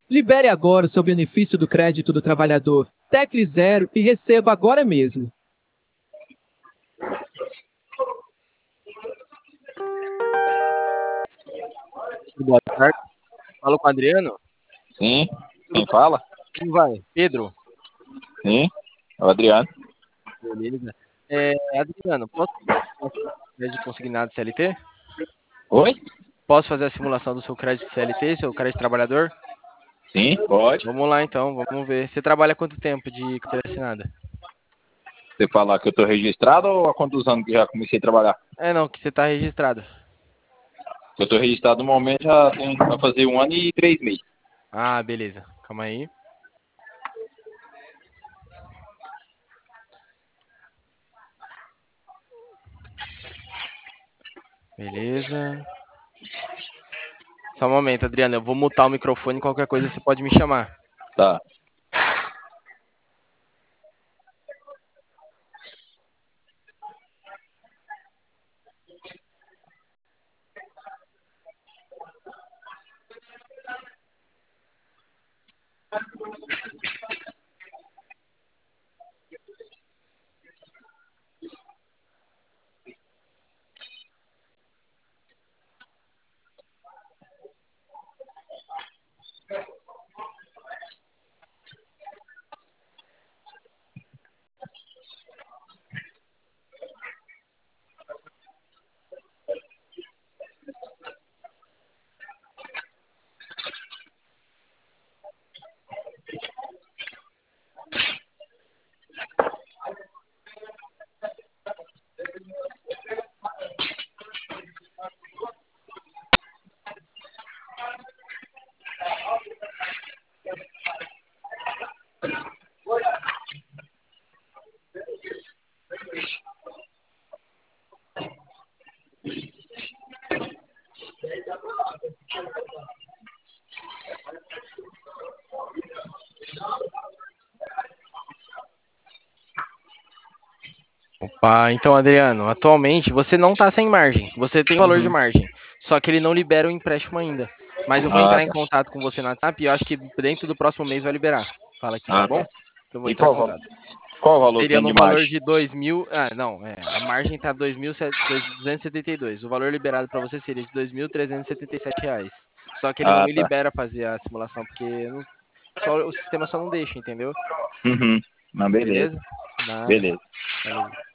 Libere agora o seu benefício do crédito do trabalhador. Tecle 0 e receba agora mesmo. Boa tarde. Fala com o Adriano. Sim. Quem fala? Como vai? Pedro? Sim. É o Adriano. Beleza. Adriano, posso fazer o crédito consignado CLT? Oi? Posso fazer a simulação do seu crédito CLT, seu crédito trabalhador? Sim, pode. Vamos lá então, vamos ver. Você trabalha há quanto tempo de carteira assinada? Você falar que eu tô registrado ou há quantos anos que já comecei a trabalhar? Não, que você está registrado. Eu tô registrado no momento vai fazer 1 ano e 3 meses. Ah, beleza. Calma aí. Beleza. Só um momento, Adriano. Eu vou mutar o microfone. Qualquer coisa você pode me chamar. Tá. Opa, então, Adriano, atualmente você não está sem margem. Você tem valor de Uhum. margem. Só que ele não libera o empréstimo ainda. Mas eu vou Ah, entrar em tá. contato com você no WhatsApp e eu acho que dentro do próximo mês vai liberar. Fala aqui, tá Ah, bom? tá. Então eu vou E entrar em qual, contato. qual o valor que Seria tem no de valor margem? de 2.000. Ah, não, a margem está 2.272. O valor liberado para você seria de R$ 2.377. Só que ele não Ah, me tá. libera fazer a simulação, porque o sistema só não deixa, entendeu? Uhum. Não, beleza. Beleza? Nada. Beleza. Valeu.